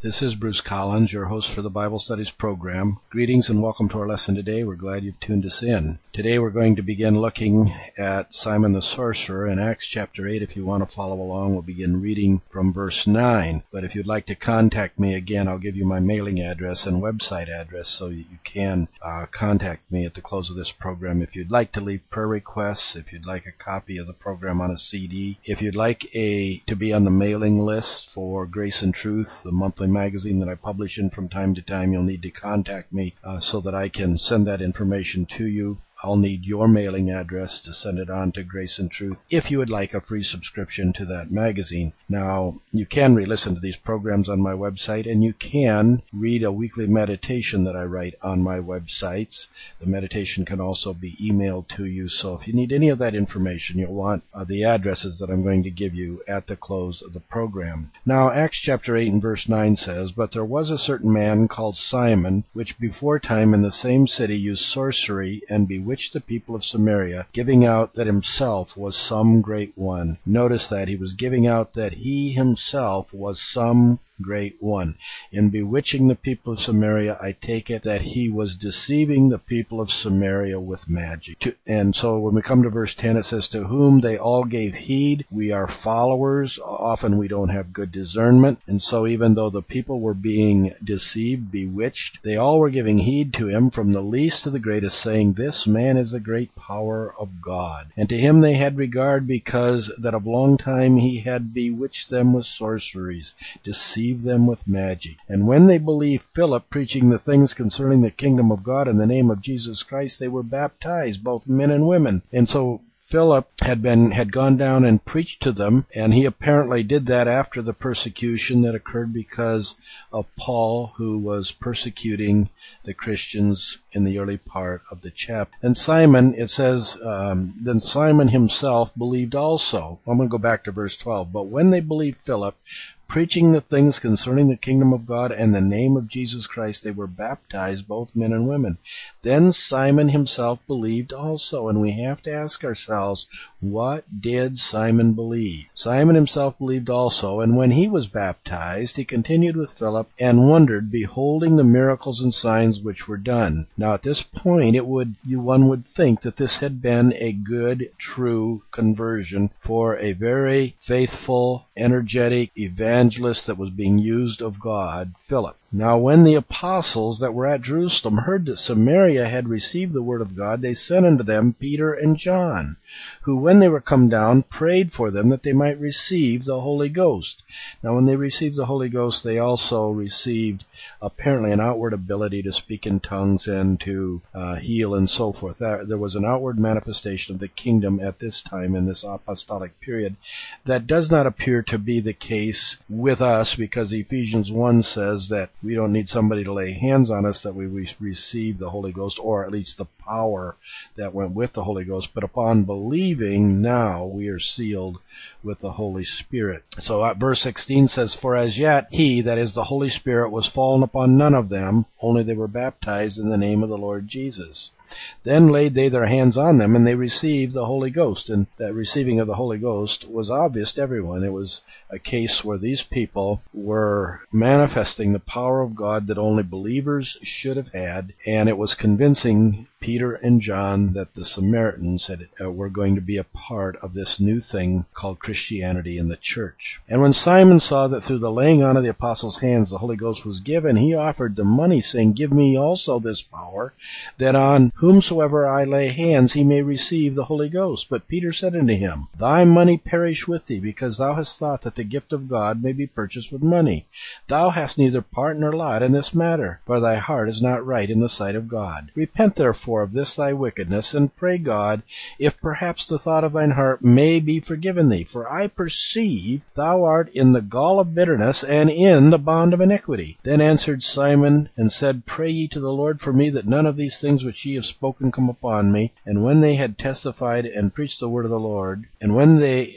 This is Bruce Collins, your host for the Bible Studies program. Greetings and welcome to our lesson today. We're glad you've tuned us in. Today we're going to begin looking at Simon the Sorcerer in Acts chapter 8. If you want to follow along, we'll begin reading from verse 9. But if you'd like to contact me again, I'll give you my mailing address and website address so you can contact me at the close of this program. If you'd like to leave prayer requests, if you'd like a copy of the program on a CD, if you'd like to be on the mailing list for Grace and Truth, the monthly magazine that I publish in from time to time, you'll need to contact me so that I can send that information to you. I'll need your mailing address to send it on to Grace and Truth if you would like a free subscription to that magazine. Now, you can re-listen to these programs on my website, and you can read a weekly meditation that I write on my websites. The meditation can also be emailed to you, so if you need any of that information, you'll want the addresses that I'm going to give you at the close of the program. Now, Acts chapter 8 and verse 9 says, "But there was a certain man called Simon, which before time in the same city used sorcery and bewitched the people of Samaria, giving out that himself was some great one." Notice that he was giving out that he himself was some great one. In bewitching the people of Samaria, I take it that he was deceiving the people of Samaria with magic. And so when we come to verse 10, it says, "To whom they all gave heed." We are followers. Often we don't have good discernment. And so even though the people were being deceived, bewitched, they all were giving heed to him, from the least to the greatest, saying, "This man is the great power of God." And to him they had regard, because that of long time he had bewitched them with sorceries, deceived them with magic. And when they believed Philip preaching the things concerning the kingdom of God in the name of Jesus Christ, they were baptized, both men and women. And so Philip had gone down and preached to them, and he apparently did that after the persecution that occurred because of Paul, who was persecuting the Christians in the early part of the chapter. And Simon, it says, then Simon himself believed also. I'm going to go back to verse 12. "But when they believed Philip, preaching the things concerning the kingdom of God and the name of Jesus Christ, they were baptized, both men and women. Then Simon himself believed also." And we have to ask ourselves, what did Simon believe? Simon himself believed also, and when he was baptized, he continued with Philip and wondered, beholding the miracles and signs which were done. Now at this point, one would think that this had been a good, true conversion for a very faithful, energetic evangelist that was being used of God, Philip. Now when the apostles that were at Jerusalem heard that Samaria had received the word of God, they sent unto them Peter and John, who when they were come down prayed for them that they might receive the Holy Ghost. Now when they received the Holy Ghost, they also received apparently an outward ability to speak in tongues and to heal and so forth. There was an outward manifestation of the kingdom at this time in this apostolic period. That does not appear to be the case with us, because Ephesians 1 says that we don't need somebody to lay hands on us that we receive the Holy Ghost, or at least the power that went with the Holy Ghost. But upon believing, now we are sealed with the Holy Spirit. So verse 16 says, "For as yet he," that is the Holy Spirit, "was fallen upon none of them, only they were baptized in the name of the Lord Jesus. Then laid they their hands on them, and they received the Holy Ghost." And that receiving of the Holy Ghost was obvious to everyone. It was a case where these people were manifesting the power of God that only believers should have had, and it was convincing Peter and John that the Samaritans were going to be a part of this new thing called Christianity in the church. "And when Simon saw that through the laying on of the apostles' hands the Holy Ghost was given, he offered them money, saying, Give me also this power, that on whomsoever I lay hands he may receive the Holy Ghost. But Peter said unto him, Thy money perish with thee, because thou hast thought that the gift of God may be purchased with money. Thou hast neither part nor lot in this matter, for thy heart is not right in the sight of God. Repent therefore of this thy wickedness, and pray God, if perhaps the thought of thine heart may be forgiven thee. For I perceive thou art in the gall of bitterness, and in the bond of iniquity. Then answered Simon, and said, Pray ye to the Lord for me, that none of these things which ye have spoken come upon me. And when they had testified and preached the word of the Lord, when they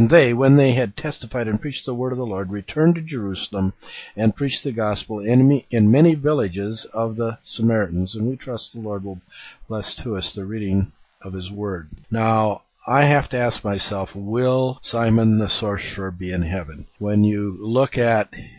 had testified and preached the word of the Lord, returned to Jerusalem, and preached the gospel in many villages of the Samaritans. And we trust the Lord will bless to us the reading of his word. Now, I have to ask myself, will Simon the sorcerer be in heaven? When you look at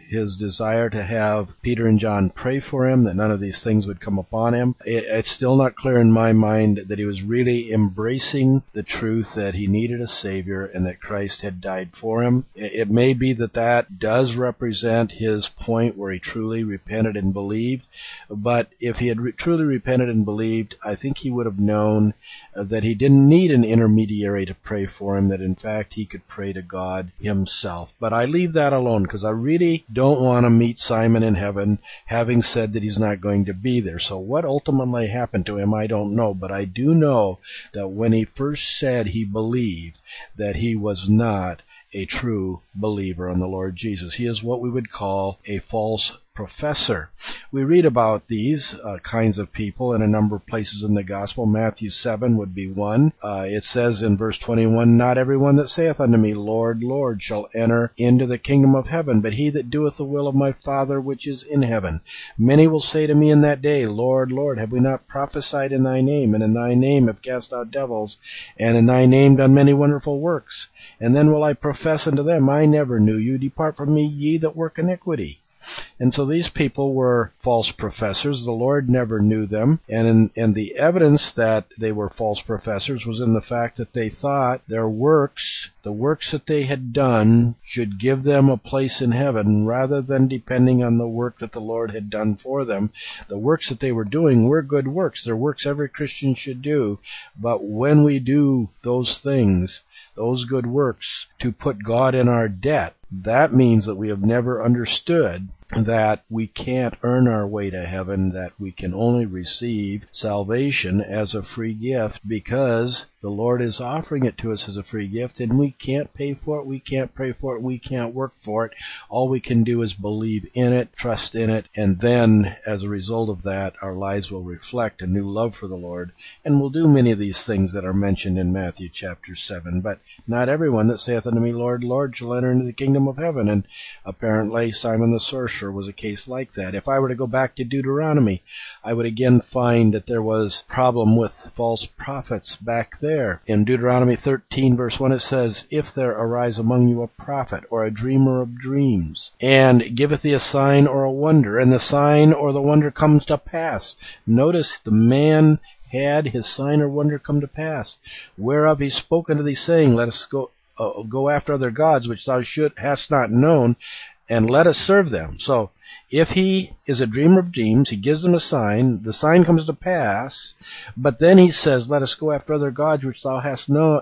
his desire to have Peter and John pray for him, that none of these things would come upon him. It's still not clear in my mind that he was really embracing the truth that he needed a Savior and that Christ had died for him. It may be that that does represent his point where he truly repented and believed, but if he had truly repented and believed, I think he would have known that he didn't need an intermediary to pray for him, that in fact he could pray to God himself. But I leave that alone because I really don't want to meet Simon in heaven having said that he's not going to be there. So what ultimately happened to him, I don't know, but I do know that when he first said he believed, that he was not a true believer in the Lord Jesus. He is what we would call a false professor. We read about these kinds of people in a number of places in the gospel. Matthew 7 would be one. It says in verse 21, "Not everyone that saith unto me, Lord, Lord, shall enter into the kingdom of heaven, but he that doeth the will of my Father which is in heaven. Many will say to me in that day, Lord, Lord, have we not prophesied in thy name, and in thy name have cast out devils, and in thy name done many wonderful works? And then will I profess unto them, I never knew you. Depart from me, ye that work iniquity." And so these people were false professors. The Lord never knew them. And the evidence that they were false professors was in the fact that they thought their works, the works that they had done, should give them a place in heaven rather than depending on the work that the Lord had done for them. The works that they were doing were good works. They're works every Christian should do. But when we do those things, those good works, to put God in our debt, that means that we have never understood that we can't earn our way to heaven, that we can only receive salvation as a free gift because the Lord is offering it to us as a free gift, and we can't pay for it, we can't pray for it, we can't work for it. All we can do is believe in it, trust in it, and then as a result of that, our lives will reflect a new love for the Lord, and we'll do many of these things that are mentioned in Matthew chapter 7. But not everyone that saith unto me, Lord, Lord, shall enter into the kingdom of heaven. And apparently Simon the sorcerer was a case like that. If I were to go back to Deuteronomy, I would again find that there was a problem with false prophets back there. In Deuteronomy 13 verse 1 it says, "If there arise among you a prophet or a dreamer of dreams, and giveth thee a sign or a wonder, and the sign or the wonder comes to pass." Notice the man had his sign or wonder come to pass, whereof he spoke unto thee, saying, Let us go after other gods which thou hast not known, and let us serve them. So if he is a dreamer of dreams, he gives them a sign, the sign comes to pass, but then he says, let us go after other gods which thou hast not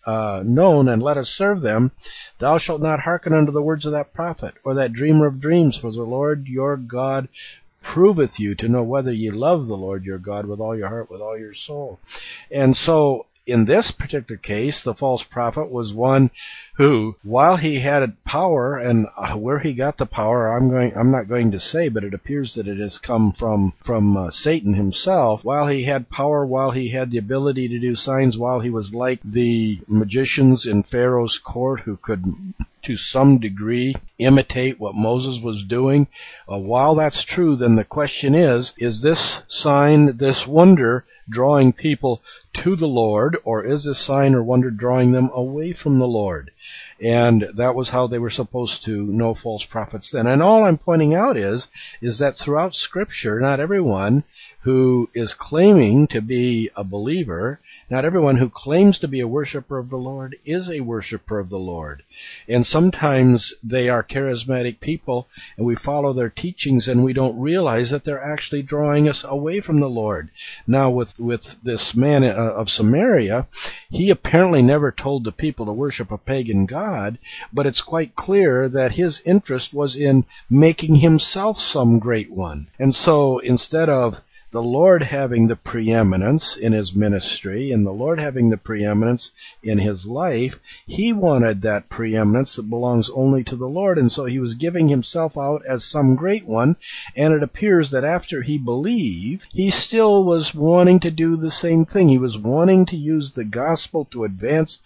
known, and let us serve them. Thou shalt not hearken unto the words of that prophet, or that dreamer of dreams, for the Lord your God proveth you to know whether ye love the Lord your God with all your heart, with all your soul. And so in this particular case, the false prophet was one who, while he had power, and where he got the power, I'm not going to say, but it appears that it has come from Satan himself. While he had power, while he had the ability to do signs, while he was like the magicians in Pharaoh's court who could, to some degree, imitate what Moses was doing, while that's true, then the question is this sign, this wonder, drawing people to the Lord, or is this sign or wonder drawing them away from the Lord? And that was how they were supposed to know false prophets then. And all I'm pointing out is that throughout Scripture, not everyone who is claiming to be a believer, not everyone who claims to be a worshiper of the Lord is a worshiper of the Lord. And sometimes they are charismatic people, and we follow their teachings, and we don't realize that they're actually drawing us away from the Lord. Now, with this man of Samaria, he apparently never told the people to worship a pagan god, but it's quite clear that his interest was in making himself some great one. And so instead of the Lord having the preeminence in his ministry and the Lord having the preeminence in his life, he wanted that preeminence that belongs only to the Lord, and so he was giving himself out as some great one, and it appears that after he believed, he still was wanting to do the same thing. He was wanting to use the gospel to advance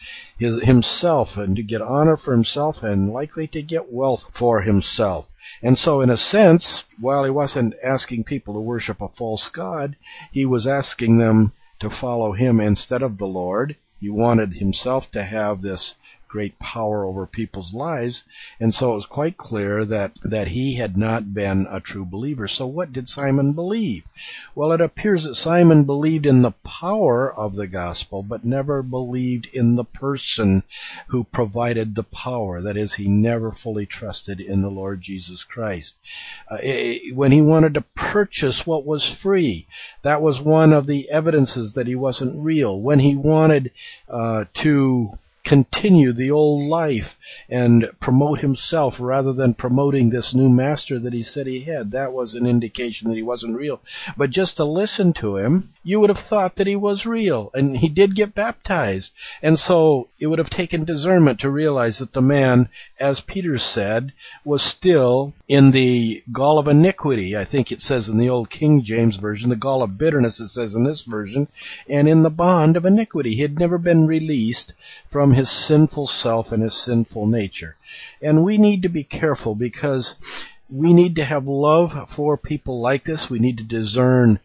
himself and to get honor for himself and likely to get wealth for himself. And so in a sense, while he wasn't asking people to worship a false god, he was asking them to follow him instead of the Lord. He wanted himself to have this great power over people's lives, and so it was quite clear that he had not been a true believer. So what did Simon believe? Well, it appears that Simon believed in the power of the gospel, but never believed in the person who provided the power. That is, he never fully trusted in the Lord Jesus Christ. When he wanted to purchase what was free, that was one of the evidences that he wasn't real. When he wanted to continue the old life and promote himself rather than promoting this new master that he said he had, that was an indication that he wasn't real. But just to listen to him, you would have thought that he was real, and he did get baptized. And so it would have taken discernment to realize that the man, as Peter said, was still in the gall of iniquity. I think it says in the old King James Version, the gall of bitterness, it says in this version, and in the bond of iniquity. He had never been released from his sinful self and his sinful nature. And we need to be careful, because we need to have love for people like this. We need to discern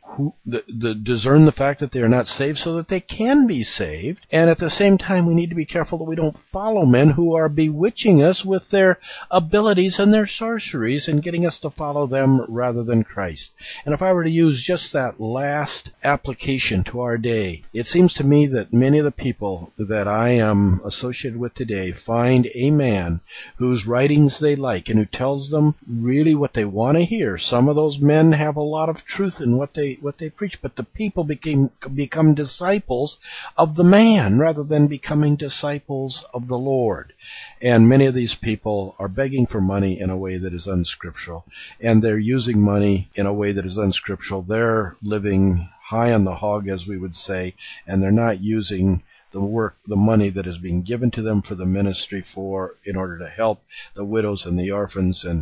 discern the fact that they are not saved so that they can be saved. And at the same time, we need to be careful that we don't follow men who are bewitching us with their abilities and their sorceries and getting us to follow them rather than Christ. And if I were to use just that last application to our day, it seems to me that many of the people that I am associated with today find a man whose writings they like and who tells them really what they want to hear. Some of those men have a lot of truth in what they preach, but the people become disciples of the man rather than becoming disciples of the Lord. And many of these people are begging for money in a way that is unscriptural, and they're using money in a way that is unscriptural. They're living high on the hog, as we would say, and they're not using the money that is being given to them for the ministry in order to help the widows and the orphans and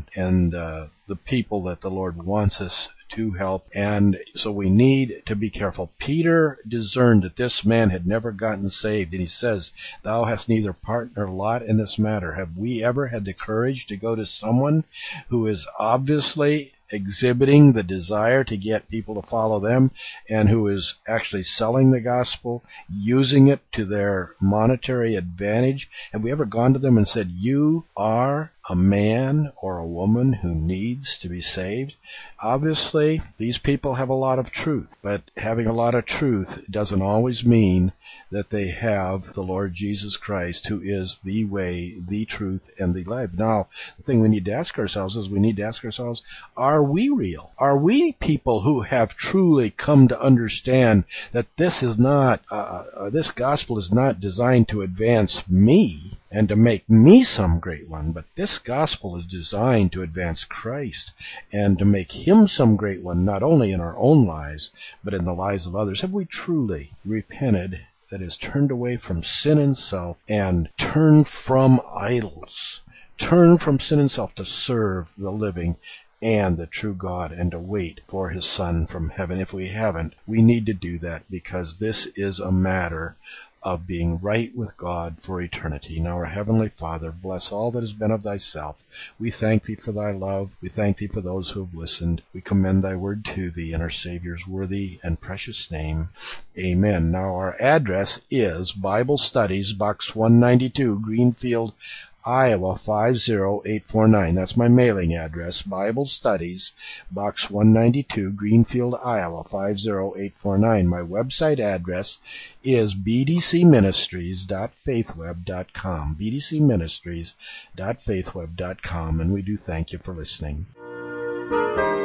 the people that the Lord wants us to help. And so we need to be careful. Peter discerned that this man had never gotten saved, and he says, "Thou hast neither part nor lot in this matter." Have we ever had the courage to go to someone who is obviously exhibiting the desire to get people to follow them, and who is actually selling the gospel, using it to their monetary advantage? Have we ever gone to them and said, "You are a man or a woman who needs to be saved"? Obviously, these people have a lot of truth, but having a lot of truth doesn't always mean that they have the Lord Jesus Christ, who is the way, the truth, and the life. Now, the thing we need to ask ourselves is, are we real? Are we people who have truly come to understand that this is not, this gospel is not designed to advance me and to make me some great one, but this gospel is designed to advance Christ and to make him some great one, not only in our own lives, but in the lives of others? Have we truly repented, that is, turned away from sin and self and turned from idols, turned from sin and self to serve the living and the true God and to wait for his Son from heaven? If we haven't, we need to do that, because this is a matter of being right with God for eternity. Now, our Heavenly Father, bless all that has been of thyself. We thank thee for thy love. We thank thee for those who have listened. We commend thy word to thee in our Savior's worthy and precious name. Amen. Now, our address is Bible Studies, Box 192, Greenfield, Iowa 50849. That's my mailing address. Bible Studies, Box 192, Greenfield, Iowa 50849. My website address is bdcministries.faithweb.com. bdcministries.faithweb.com. And we do thank you for listening.